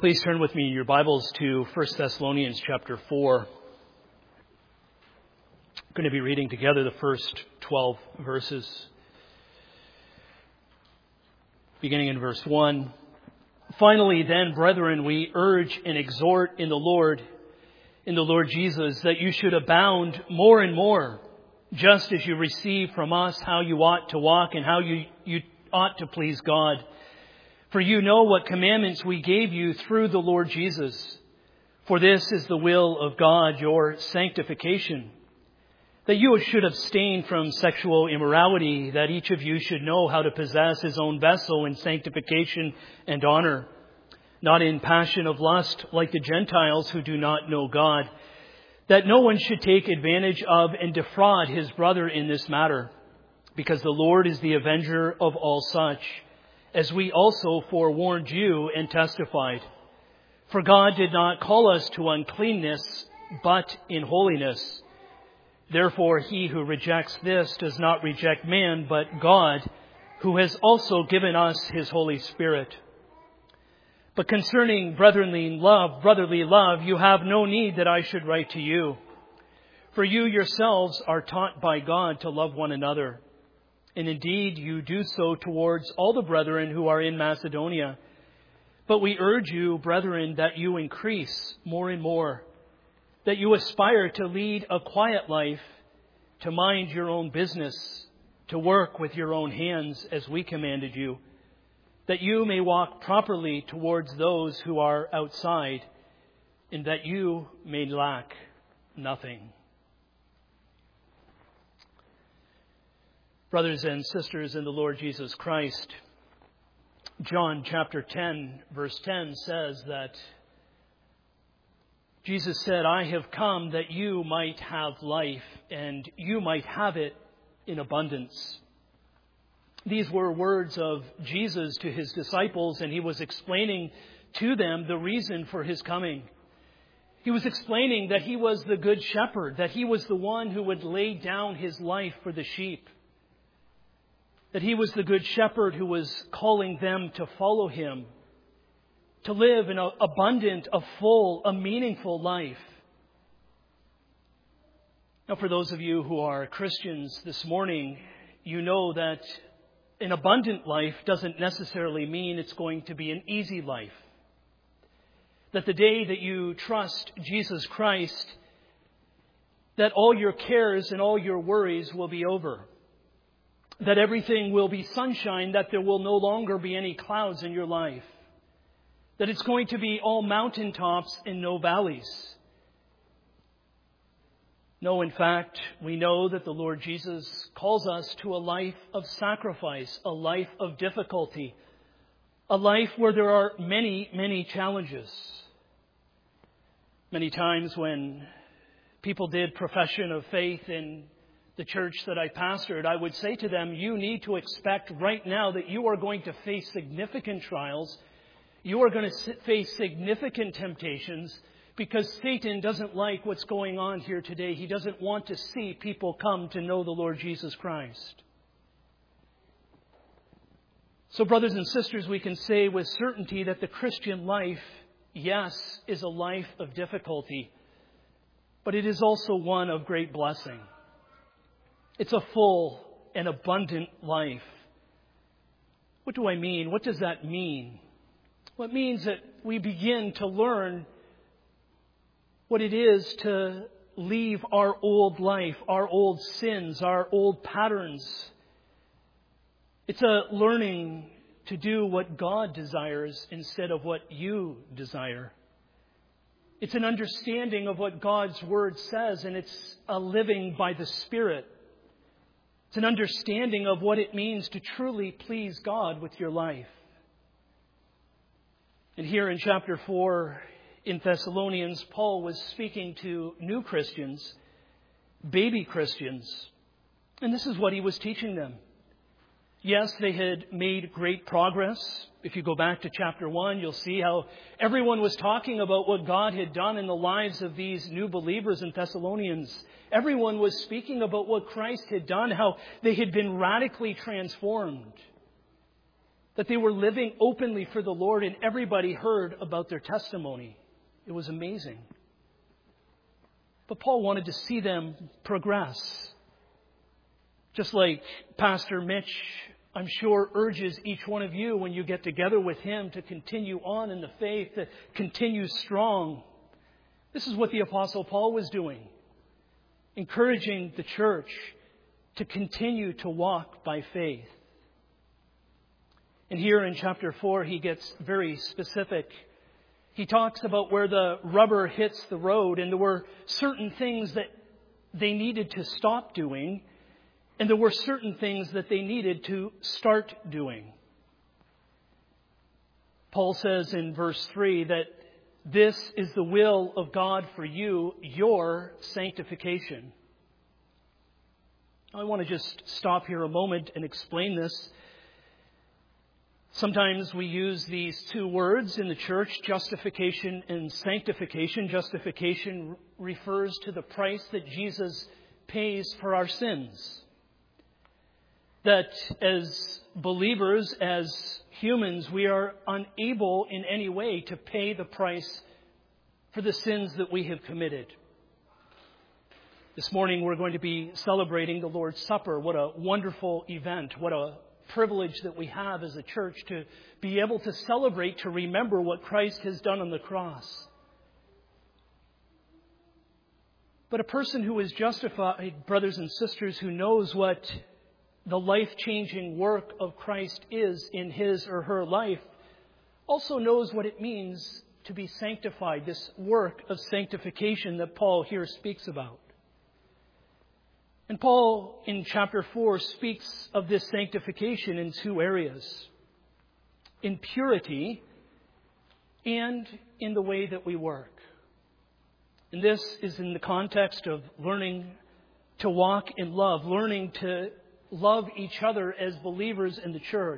Please turn with me in your Bibles to 1 Thessalonians chapter 4. I'm going to be reading together the first 12 verses. Beginning in verse 1. Finally then, brethren, we urge and exhort in the Lord Jesus, that you should abound more and more, just as you receive from us how you ought to walk and how you ought to please God. For you know what commandments we gave you through the Lord Jesus. For this is the will of God, your sanctification, that you should abstain from sexual immorality, that each of you should know how to possess his own vessel in sanctification and honor, not in passion of lust like the Gentiles who do not know God, that no one should take advantage of and defraud his brother in this matter, because the Lord is the avenger of all such, as we also forewarned you and testified. For God did not call us to uncleanness, but in holiness. Therefore, he who rejects this does not reject man, but God, who has also given us his Holy Spirit. But concerning brotherly love, you have no need that I should write to you. For you yourselves are taught by God to love one another. And indeed, you do so towards all the brethren who are in Macedonia. But we urge you, brethren, that you increase more and more, that you aspire to lead a quiet life, to mind your own business, to work with your own hands as we commanded you, that you may walk properly towards those who are outside, and that you may lack nothing. Brothers and sisters in the Lord Jesus Christ, John chapter 10, verse 10 says that Jesus said, I have come that you might have life and you might have it in abundance. These were words of Jesus to his disciples, and he was explaining to them the reason for his coming. He was explaining that he was the good shepherd, that he was the one who would lay down his life for the sheep. That he was the good shepherd who was calling them to follow him, to live an abundant, a full, a meaningful life. Now, for those of you who are Christians this morning, you know that an abundant life doesn't necessarily mean it's going to be an easy life. That the day that you trust Jesus Christ, that all your cares and all your worries will be over. That everything will be sunshine, that there will no longer be any clouds in your life. That it's going to be all mountaintops and no valleys. No, in fact, we know that the Lord Jesus calls us to a life of sacrifice, a life of difficulty, a life where there are many, many challenges. Many times when people did profession of faith in the church that I pastored, I would say to them, you need to expect right now that you are going to face significant trials. You are going to face significant temptations because Satan doesn't like what's going on here today. He doesn't want to see people come to know the Lord Jesus Christ. So, brothers and sisters, we can say with certainty that the Christian life, yes, is a life of difficulty, but it is also one of great blessing. It's a full and abundant life. What do I mean? What does that mean? Well, it means that we begin to learn what it is to leave our old life, our old sins, our old patterns. It's a learning to do what God desires instead of what you desire. It's an understanding of what God's Word says, and it's a living by the Spirit. It's an understanding of what it means to truly please God with your life. And here in chapter 4 in Thessalonians, Paul was speaking to new Christians, baby Christians. And this is what he was teaching them. Yes, they had made great progress. If you go back to chapter 1, you'll see how everyone was talking about what God had done in the lives of these new believers in Thessalonians. Everyone was speaking about what Christ had done, how they had been radically transformed. that they were living openly for the Lord, and everybody heard about their testimony. It was amazing. But Paul wanted to see them progress. Just like Pastor Mitch, I'm sure, urges each one of you when you get together with him to continue on in the faith, to continue strong. This is what the Apostle Paul was doing, encouraging the church to continue to walk by faith. And here in chapter 4, he gets very specific. He talks about where the rubber hits the road, and there were certain things that they needed to stop doing, and there were certain things that they needed to start doing. Paul says in verse 3 that this is the will of God for you, your sanctification. I want to just stop here a moment and explain this. Sometimes we use these two words in the church, justification and sanctification. Justification refers to the price that Jesus pays for our sins. That as believers, as humans, we are unable in any way to pay the price for the sins that we have committed. This morning we're going to be celebrating the Lord's Supper. What a wonderful event. What a privilege that we have as a church to be able to celebrate, to remember what Christ has done on the cross. But a person who is justified, brothers and sisters, who knows what the life-changing work of Christ is in his or her life, also knows what it means to be sanctified, this work of sanctification that Paul here speaks about. And Paul, in chapter 4, speaks of this sanctification in two areas: in purity and in the way that we work. And this is in the context of learning to walk in love, learning to love each other as believers in the church.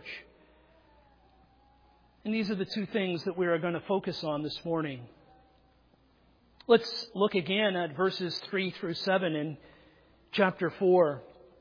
And these are the two things that we are going to focus on this morning. Let's look again at verses 3 through 7 in chapter 4.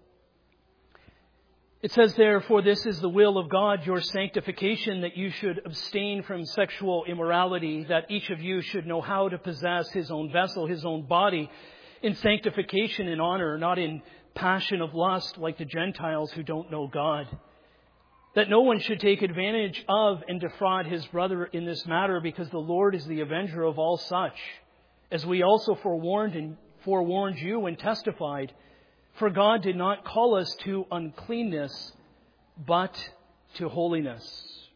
It says there, "For this is the will of God, your sanctification, that you should abstain from sexual immorality, that each of you should know how to possess his own vessel, his own body, in sanctification and honor, not in passion of lust like the Gentiles who don't know God. That no one should take advantage of and defraud his brother in this matter, because the Lord is the avenger of all such, as we also forewarned you and testified. For God did not call us to uncleanness, but to holiness."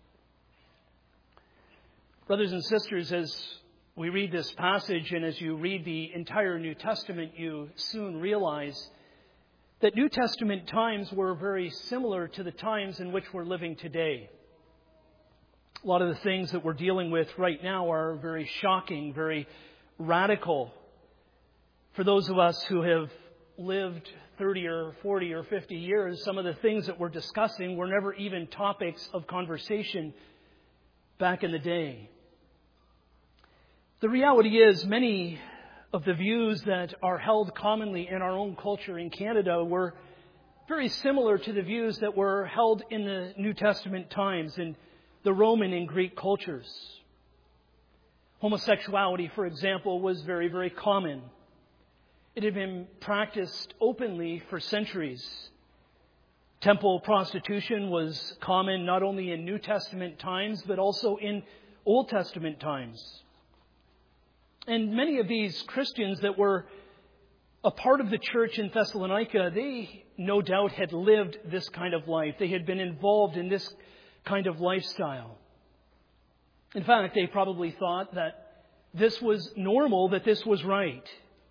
Brothers and sisters, as we read this passage and as you read the entire New Testament, you soon realize that New Testament times were very similar to the times in which we're living today. A lot of the things that we're dealing with right now are very shocking, very radical. For those of us who have lived 30 or 40 or 50 years, some of the things that we're discussing were never even topics of conversation back in the day. The reality is, many of the views that are held commonly in our own culture in Canada were very similar to the views that were held in the New Testament times in the Roman and Greek cultures. Homosexuality, for example, was very, very common. It had been practiced openly for centuries. Temple prostitution was common not only in New Testament times, but also in Old Testament times. And many of these Christians that were a part of the church in Thessalonica, they no doubt had lived this kind of life. They had been involved in this kind of lifestyle. In fact, they probably thought that this was normal, that this was right.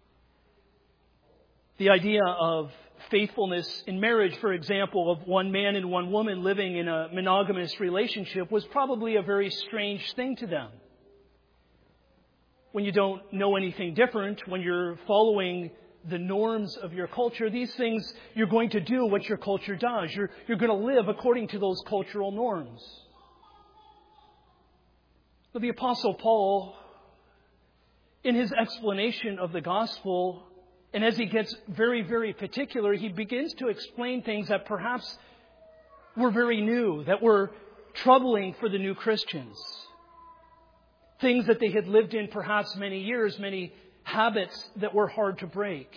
The idea of faithfulness in marriage, for example, of one man and one woman living in a monogamous relationship, was probably a very strange thing to them. When you don't know anything different, when you're following the norms of your culture, these things, you're going to do what your culture does. You're going to live according to those cultural norms. But the Apostle Paul, in his explanation of the gospel, and as he gets very, very particular, he begins to explain things that perhaps were very new, that were troubling for the new Christians. Things that they had lived in perhaps many years, many habits that were hard to break.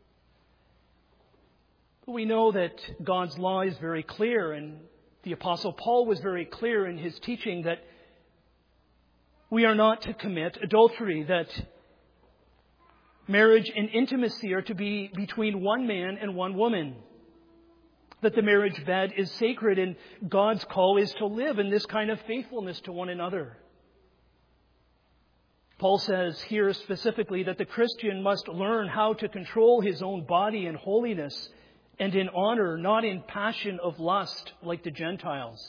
But we know that God's law is very clear, and the Apostle Paul was very clear in his teaching that we are not to commit adultery, that marriage and intimacy are to be between one man and one woman, that the marriage bed is sacred and God's call is to live in this kind of faithfulness to one another. Paul says here specifically that the Christian must learn how to control his own body in holiness and in honor, not in passion of lust like the Gentiles.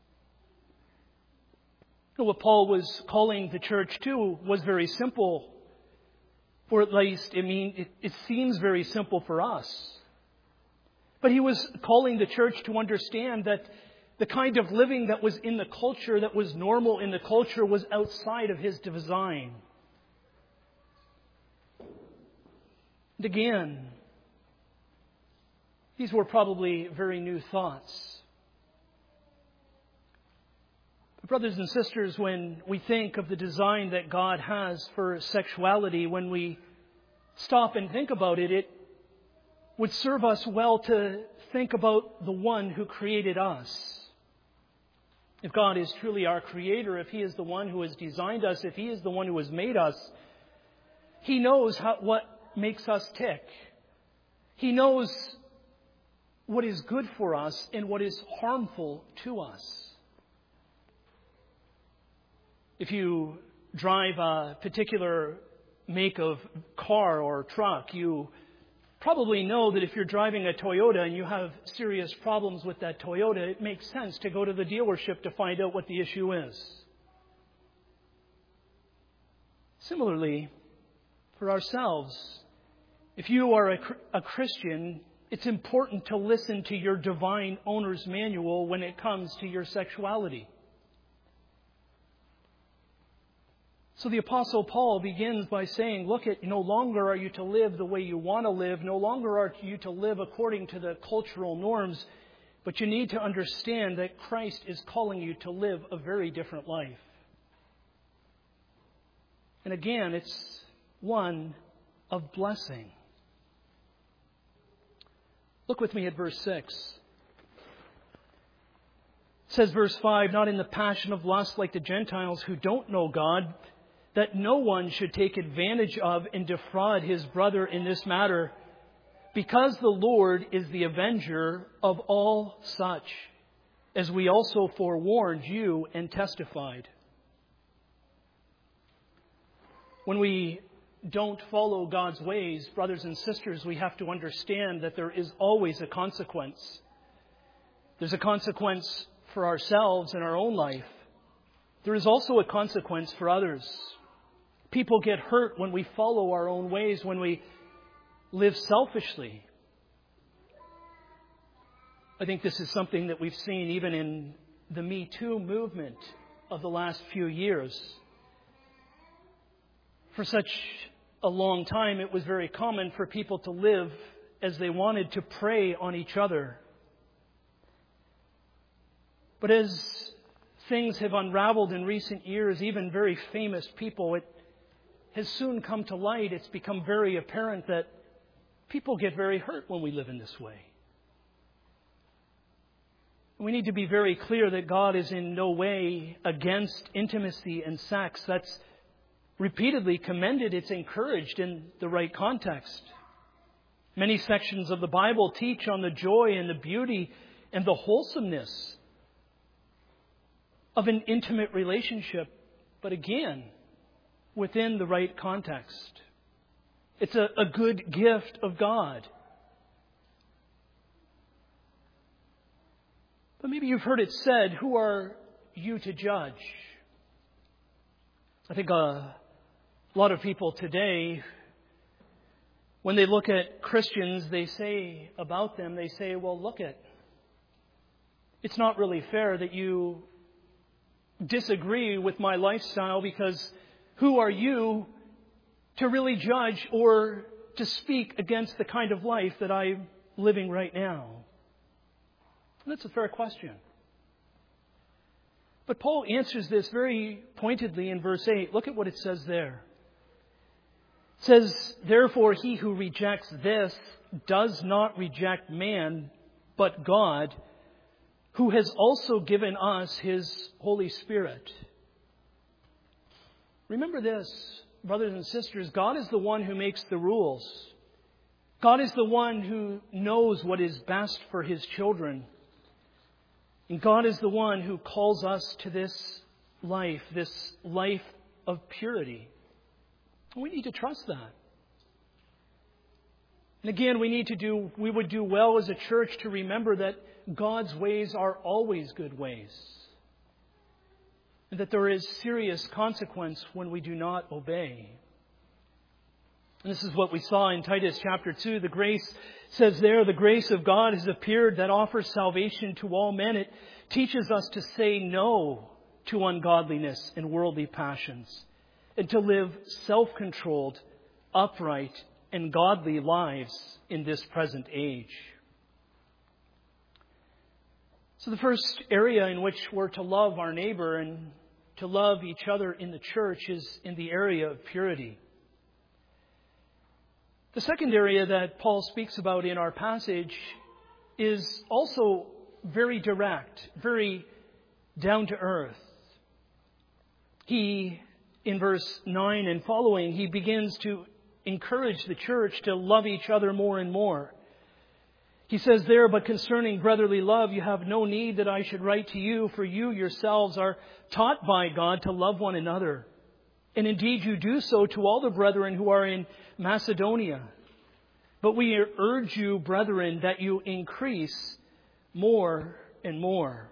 What Paul was calling the church to was very simple, or at least it seems very simple for us. But he was calling the church to understand that the kind of living that was in the culture, that was normal in the culture, was outside of his design. And again, these were probably very new thoughts. But brothers and sisters, when we think of the design that God has for sexuality, when we stop and think about it, it would serve us well to think about the one who created us. If God is truly our Creator, if He is the one who has designed us, if He is the one who has made us, He knows what makes us tick. He knows what is good for us and what is harmful to us. If you drive a particular make of car or truck, you probably know that if you're driving a Toyota and you have serious problems with that Toyota, it makes sense to go to the dealership to find out what the issue is. Similarly, for ourselves, if you are a Christian, it's important to listen to your divine owner's manual when it comes to your sexuality. So the Apostle Paul begins by saying, look, no longer are you to live the way you want to live. No longer are you to live according to the cultural norms. But you need to understand that Christ is calling you to live a very different life. And again, it's one of blessing. Look with me at verse 6. It says, verse 5, not in the passion of lust like the Gentiles who don't know God, that no one should take advantage of and defraud his brother in this matter, because the Lord is the avenger of all such, as we also forewarned you and testified. When we don't follow God's ways, brothers and sisters, we have to understand that there is always a consequence. There's a consequence for ourselves in our own life. There is also a consequence for others. People get hurt when we follow our own ways, when we live selfishly. I think this is something that we've seen even in the Me Too movement of the last few years. For such a long time, it was very common for people to live as they wanted, to prey on each other. But as things have unraveled in recent years, even very famous people, it has soon come to light. It's become very apparent that people get very hurt when we live in this way. We need to be very clear that God is in no way against intimacy and sex. That's repeatedly commended. It's encouraged in the right context. Many sections of the Bible teach on the joy and the beauty and the wholesomeness of an intimate relationship, but again, within the right context. It's a good gift of God. But maybe you've heard it said, who are you to judge? I think a lot of people today, when they look at Christians, they say about them, they say, well, look it's not really fair that you disagree with my lifestyle, because who are you to really judge or to speak against the kind of life that I'm living right now? And that's a fair question. But Paul answers this very pointedly in verse 8. Look at what it says there. It says, therefore he who rejects this does not reject man, but God, who has also given us his Holy Spirit. Remember this, brothers and sisters, God is the one who makes the rules. God is the one who knows what is best for his children. And God is the one who calls us to this life of purity. We need to trust that. And again, we would do well as a church to remember that God's ways are always good ways. And that there is serious consequence when we do not obey. And this is what we saw in Titus chapter 2. The grace says there, the grace of God has appeared that offers salvation to all men. It teaches us to say no to ungodliness and worldly passions, and to live self-controlled, upright, and godly lives in this present age. So the first area in which we're to love our neighbor and to love each other in the church is in the area of purity. The second area that Paul speaks about in our passage is also very direct, very down to earth. He, in verse 9 and following, he begins to encourage the church to love each other more and more. He says there, but concerning brotherly love, you have no need that I should write to you, for you yourselves are taught by God to love one another. And indeed you do so to all the brethren who are in Macedonia. But we urge you, brethren, that you increase more and more.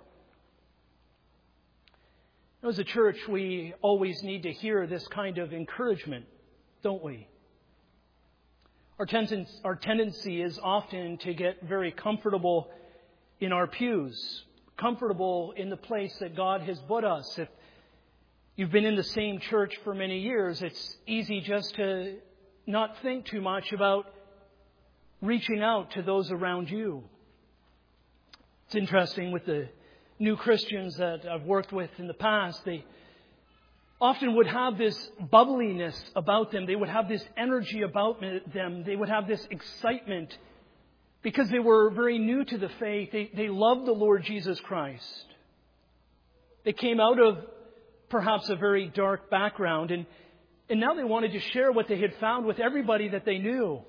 As a church, we always need to hear this kind of encouragement, don't we? Our tendency is often to get very comfortable in our pews, comfortable in the place that God has put us. If you've been in the same church for many years, it's easy just to not think too much about reaching out to those around you. It's interesting with the new Christians that I've worked with in the past, they often would have this bubbliness about them. They would have this energy about them. They would have this excitement because they were very new to the faith. They loved the Lord Jesus Christ. They came out of perhaps a very dark background, and now they wanted to share what they had found with everybody that they knew.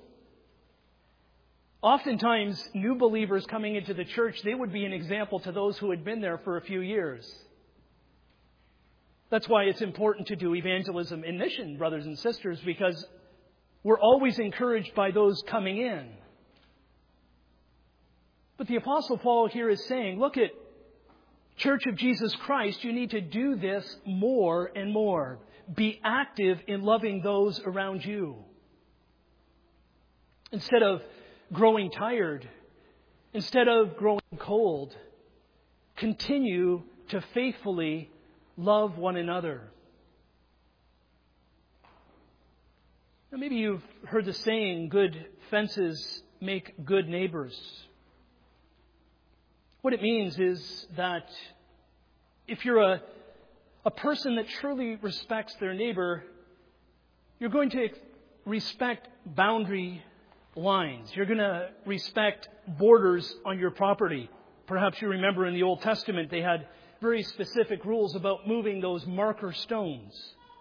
Oftentimes, new believers coming into the church, they would be an example to those who had been there for a few years. That's why it's important to do evangelism and mission, brothers and sisters, because we're always encouraged by those coming in. But the Apostle Paul here is saying, look at Church of Jesus Christ, you need to do this more and more. Be active in loving those around you. Instead of growing tired, instead of growing cold, continue to faithfully love one another. Now, maybe you've heard the saying, good fences make good neighbors. What it means is that if you're a person that truly respects their neighbor, you're going to respect boundary lines. You're going to respect borders on your property. Perhaps you remember in the Old Testament they had very specific rules about moving those marker stones.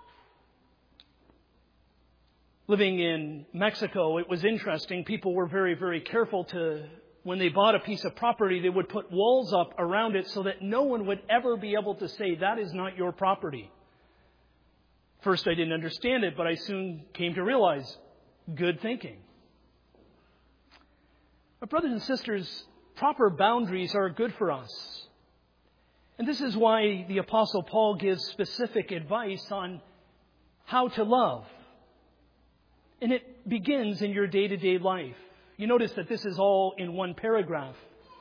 Living in Mexico, it was interesting. People were very, very careful to, when they bought a piece of property, they would put walls up around it so that no one would ever be able to say, that is not your property. First, I didn't understand it, but I soon came to realize, good thinking. But brothers and sisters, proper boundaries are good for us. And this is why the Apostle Paul gives specific advice on how to love. And it begins in your day-to-day life. You notice that this is all in one paragraph.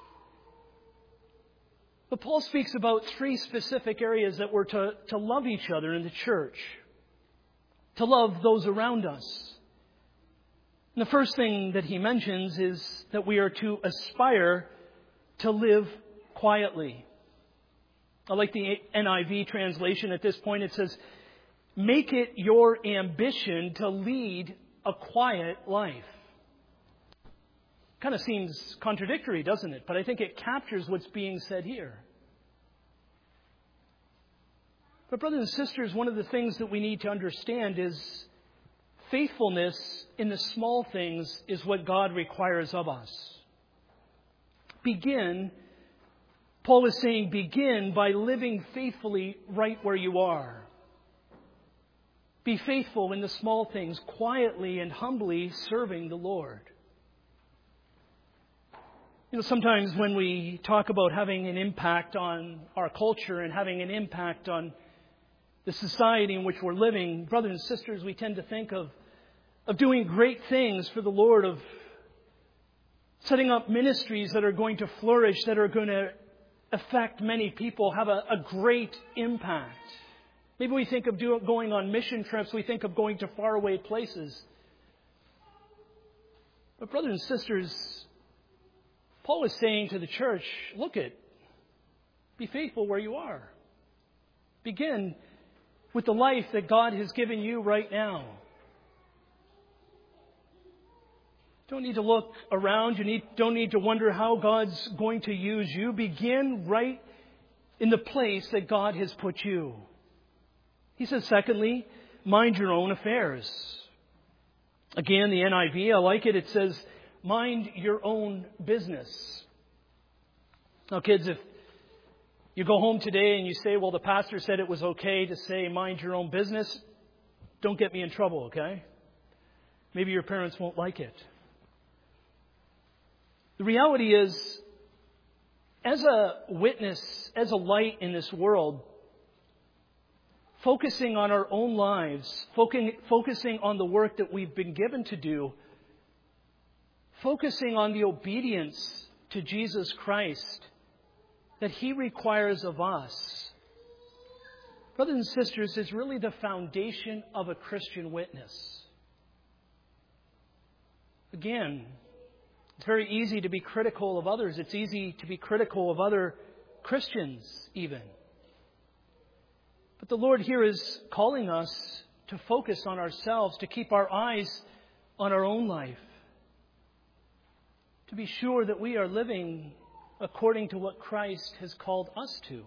But Paul speaks about 3 specific areas that we're to love each other in the church. To love those around us. And the first thing that he mentions is that we are to aspire to live quietly. I like the NIV translation at this point. It says, make it your ambition to lead a quiet life. Kind of seems contradictory, doesn't it? But I think it captures what's being said here. But brothers and sisters, one of the things that we need to understand is faithfulness in the small things is what God requires of us. Paul is saying, begin by living faithfully right where you are. Be faithful in the small things, quietly and humbly serving the Lord. Sometimes when we talk about having an impact on our culture and having an impact on the society in which we're living, brothers and sisters, we tend to think of doing great things for the Lord, of setting up ministries that are going to flourish, that are going to affect many people, have a great impact. Maybe we think of going on mission trips. We think of going to faraway places. But brothers and sisters, Paul is saying to the church, be faithful where you are. Begin with the life that God has given you right now. Don't need to look around. Don't need to wonder how God's going to use you. Begin right in the place that God has put you. He says, secondly, mind your own affairs. Again, the NIV, I like it. It says, mind your own business. Now, kids, if you go home today and you say, well, the pastor said it was okay to say mind your own business, don't get me in trouble, okay? Maybe your parents won't like it. The reality is, as a witness, as a light in this world, focusing on our own lives, focusing on the work that we've been given to do, focusing on the obedience to Jesus Christ that He requires of us, brothers and sisters, is really the foundation of a Christian witness. Again, it's very easy to be critical of others. It's easy to be critical of other Christians even. But the Lord here is calling us to focus on ourselves, to keep our eyes on our own life, to be sure that we are living according to what Christ has called us to.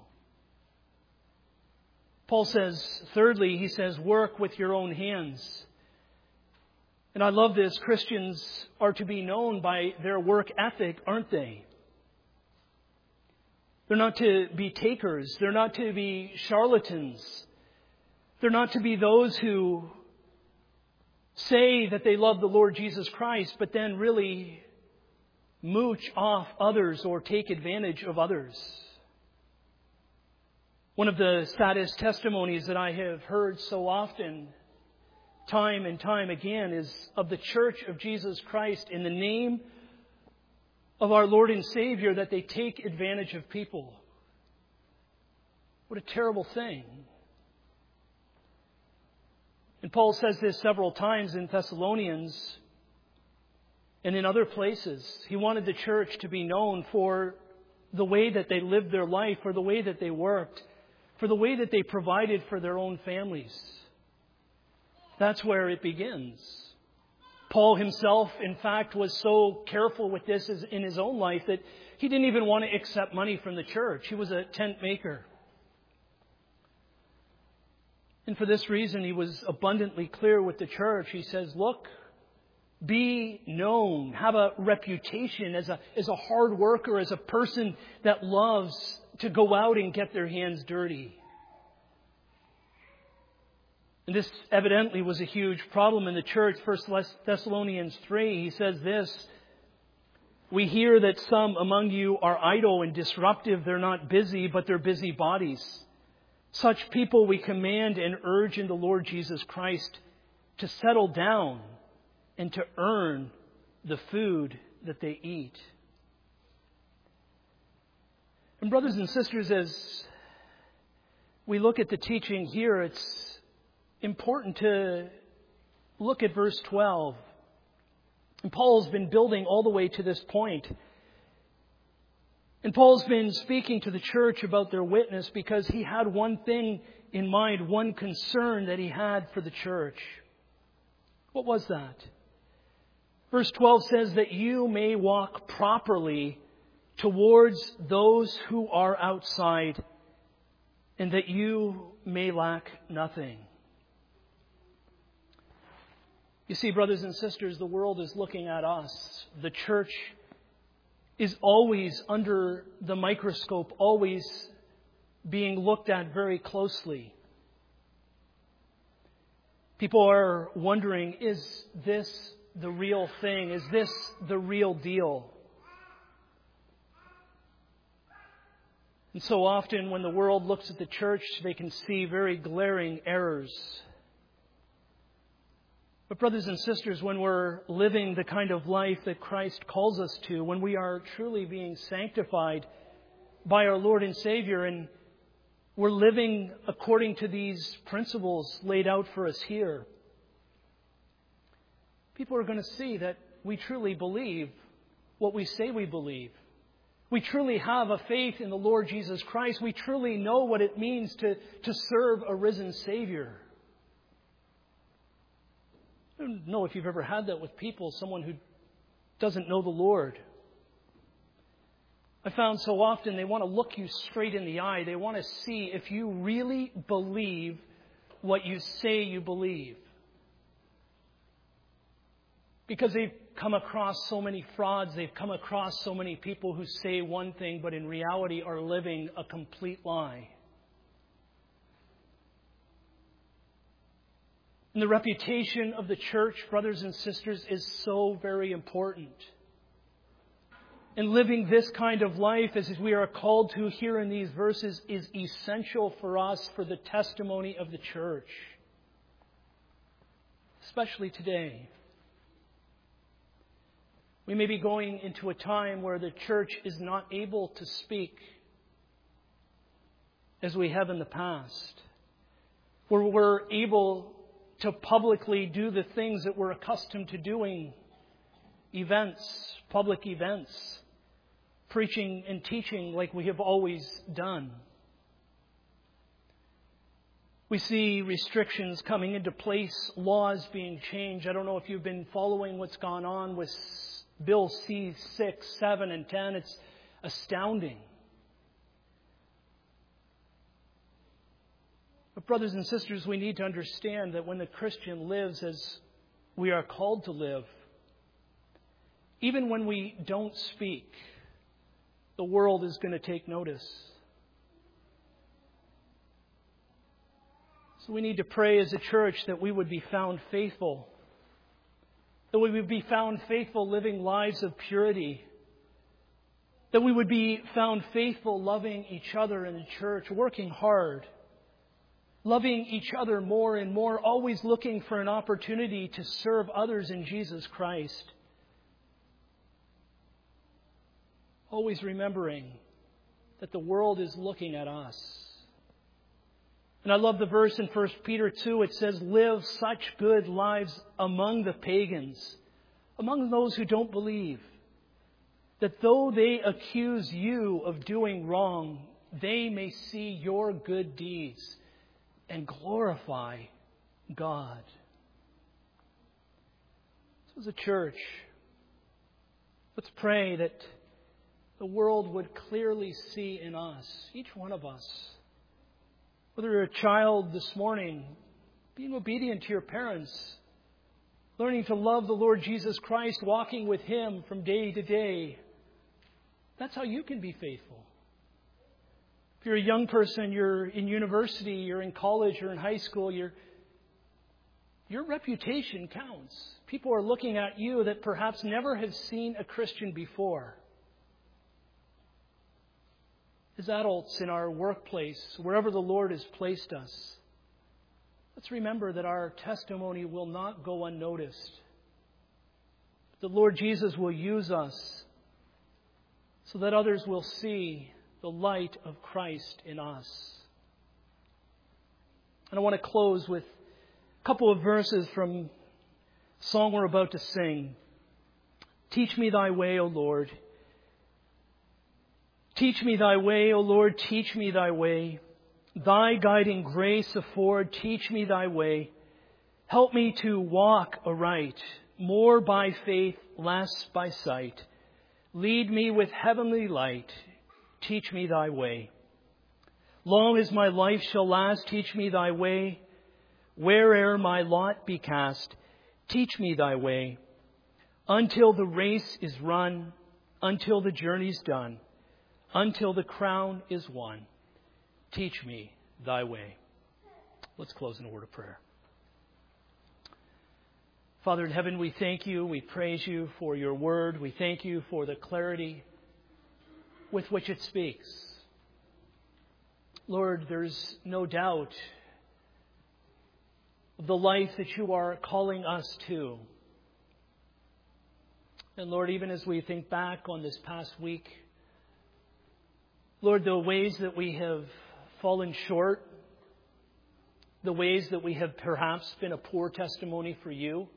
Paul says, thirdly, he says, work with your own hands. And I love this. Christians are to be known by their work ethic, aren't they? They're not to be takers. They're not to be charlatans. They're not to be those who say that they love the Lord Jesus Christ, but then really mooch off others or take advantage of others. One of the saddest testimonies that I have heard so often, time and time again, is of the Church of Jesus Christ in the name of our Lord and Savior, that they take advantage of people. What a terrible thing. And Paul says this several times in Thessalonians and in other places. He wanted the church to be known for the way that they lived their life, for the way that they worked, for the way that they provided for their own families. That's where it begins. Paul himself, in fact, was so careful with this in his own life that he didn't even want to accept money from the church. He was a tent maker. And for this reason, he was abundantly clear with the church. He says, look, be known, have a reputation as a hard worker, as a person that loves to go out and get their hands dirty. And this evidently was a huge problem in the church. 1 Thessalonians 3, he says this, we hear that some among you are idle and disruptive. They're not busy, but they're busy bodies. Such people we command and urge in the Lord Jesus Christ to settle down and to earn the food that they eat. And brothers and sisters, as we look at the teaching here, it's important to look at verse 12. And Paul's been building all the way to this point. And Paul's been speaking to the church about their witness because he had one thing in mind, one concern that he had for the church. What was that? Verse 12 says that you may walk properly towards those who are outside, and that you may lack nothing. You see, brothers and sisters, the world is looking at us. The church is always under the microscope, always being looked at very closely. People are wondering, is this the real thing? Is this the real deal? And so often when the world looks at the church, they can see very glaring errors. But brothers and sisters, when we're living the kind of life that Christ calls us to, when we are truly being sanctified by our Lord and Savior, and we're living according to these principles laid out for us here, people are going to see that we truly believe what we say we believe. We truly have a faith in the Lord Jesus Christ. We truly know what it means to serve a risen Savior. I don't know if you've ever had that with people, someone who doesn't know the Lord. I found so often they want to look you straight in the eye. They want to see if you really believe what you say you believe. Because they've come across so many frauds, they've come across so many people who say one thing, but in reality are living a complete lie. And the reputation of the church, brothers and sisters, is so very important. And living this kind of life, as we are called to here in these verses, is essential for us for the testimony of the church. Especially today. We may be going into a time where the church is not able to speak as we have in the past. Where we're able to publicly do the things that we're accustomed to doing. Events, public events. Preaching and teaching like we have always done. We see restrictions coming into place, laws being changed. I don't know if you've been following what's gone on with Bill C-6, 7, and 10. It's astounding. But brothers and sisters, we need to understand that when the Christian lives as we are called to live, even when we don't speak, the world is going to take notice. So we need to pray as a church that we would be found faithful. That we would be found faithful living lives of purity. That we would be found faithful loving each other in the church, working hard. Loving each other more and more, always looking for an opportunity to serve others in Jesus Christ. Always remembering that the world is looking at us. And I love the verse in 1 Peter 2. It says, live such good lives among the pagans, among those who don't believe, that though they accuse you of doing wrong, they may see your good deeds and glorify God. So as a church, let's pray that the world would clearly see in us, each one of us, whether you're a child this morning, being obedient to your parents, learning to love the Lord Jesus Christ, walking with Him from day to day. That's how you can be faithful. If you're a young person, you're in university, you're in college, you're in high school, your reputation counts. People are looking at you that perhaps never have seen a Christian before. As adults in our workplace, wherever the Lord has placed us, let's remember that our testimony will not go unnoticed. The Lord Jesus will use us so that others will see the light of Christ in us. And I want to close with a couple of verses from a song we're about to sing. Teach me thy way, O Lord. Teach me thy way, O Lord, teach me thy way. Thy guiding grace afford, teach me thy way. Help me to walk aright, more by faith, less by sight. Lead me with heavenly light, teach me thy way. Long as my life shall last, teach me thy way. Where'er my lot be cast, teach me thy way. Until the race is run, until the journey's done, until the crown is won, teach me thy way. Let's close in a word of prayer. Father in heaven, we thank you, we praise you for your word. We thank you for the clarity with which it speaks. Lord, there's no doubt of the life that you are calling us to. And Lord, even as we think back on this past week, Lord, the ways that we have fallen short, the ways that we have perhaps been a poor testimony for you,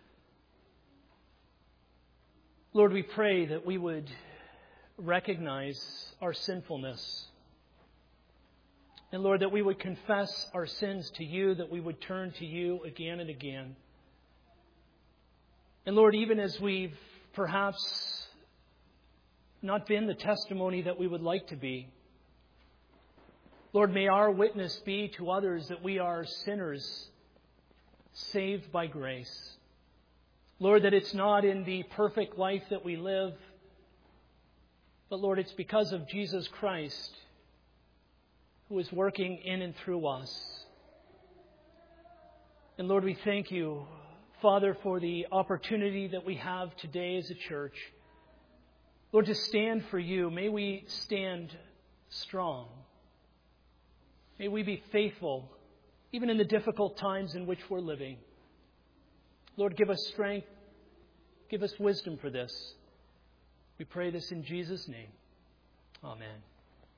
Lord, we pray that we would recognize our sinfulness. And Lord, that we would confess our sins to you, that we would turn to you again and again. And Lord, even as we've perhaps not been the testimony that we would like to be, Lord, may our witness be to others that we are sinners saved by grace. Lord, that it's not in the perfect life that we live, but Lord, it's because of Jesus Christ who is working in and through us. And Lord, we thank you, Father, for the opportunity that we have today as a church. Lord, to stand for you. May we stand strong. May we be faithful, even in the difficult times in which we're living. Lord, give us strength. Give us wisdom for this. We pray this in Jesus' name. Amen.